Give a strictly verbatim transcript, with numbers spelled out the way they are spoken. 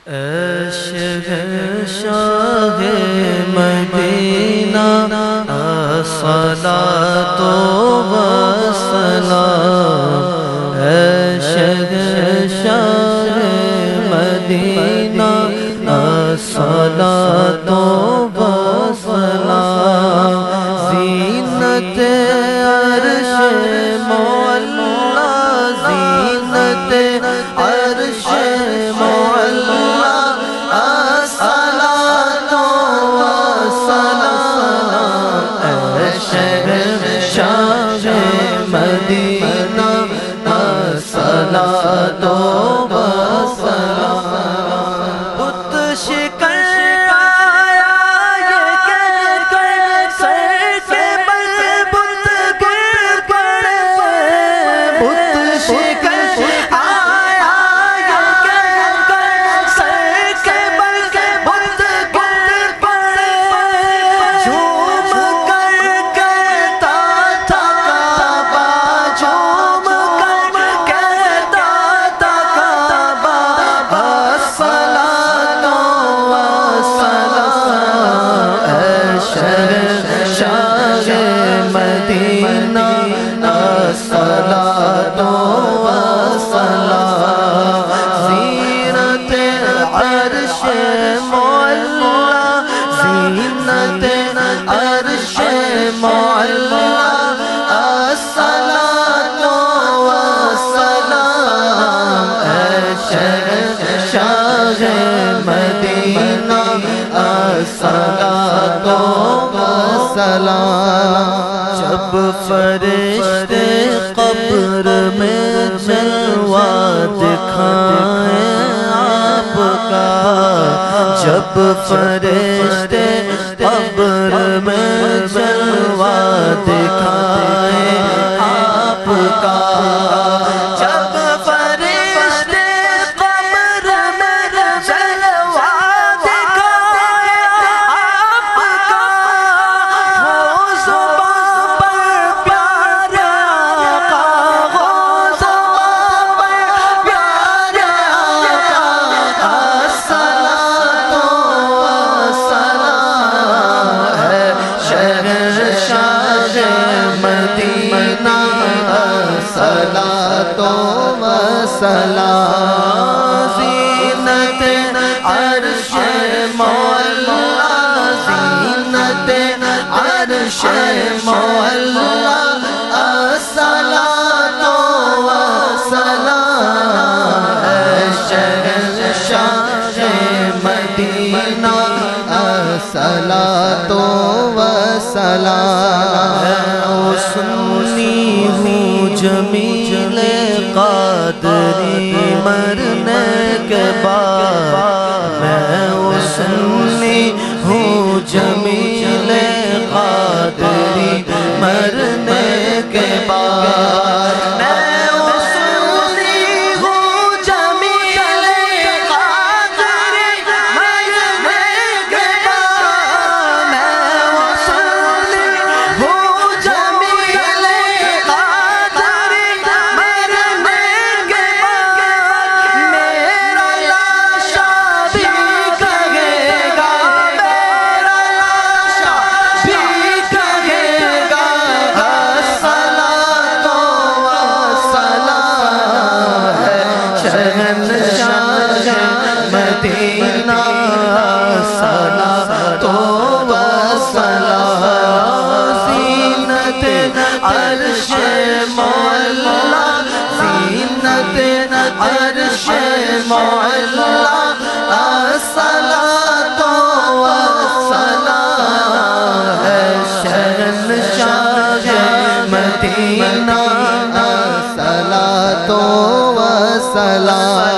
اے شہنشاہ مدینہ الصلاۃ والسلام، اے شہنشاہ مدینہ الصلاۃ والسلام، زینت عرش مولا، زینت عرش مولا، الصلاۃ والسلام، اے شہنشاہ مدینہ الصلاۃ والسلام، بت شکن آیا یہ کہہ کر سر کے بل بت گر پڑے، بت شکن آیا یہ کہہ کر سر کے بل بت گر پڑے، جھوم کر کہتا تھا کعبہ، جھوم کر کہتا تھا کعبہ، الصلاۃ والسلام، اے شہنشاہ مدینہ الصلاۃ والسلام، زینت عرش مولا، زینت عرش مولا، الصلاۃ والسلام، اے شہنشاہ مدینہ الصلاۃ والسلام، جب فرشتے قبر میں جلوہ دکھائیں آپ کا، جب فرشتے قبر میں جلوہ دکھائیں آپ کا، جب فرشتے قبر میں جلوہ دکھائیں آپ کا، ہو زبان پر پیارے آقا، ہو زبان پر پیارے آقا، الصلاۃ والسلام، اے شہنشاہ مدینہ الصلاۃ والسلام، زینت عرش مولا، زینت عرش مولا، الصلاۃ والسلام، اے شہنشاہ مدینہ الصلاۃ والسلام، سنی ہوں جمیل قادری مرنے کے بعد، میں سنی ہوں جمیل قادری مرنے کے بعد، میں سنی ہوں جمیل قادری مرنے کے بعد، میں سنی ہوں جمیل قادری مرنے کے بعد، میرا لاشا بھی کہے گا، میرا لاشا بھی کہے گا، الصلاۃ والسلام، ہے شہنشاہ مدینہ الصلاۃ والسلام، زینت عرش مولا، زینت عرش مولا، الصلاۃ والسلام، ہے شہنشاہ مدینہ الصلاۃ والسلام،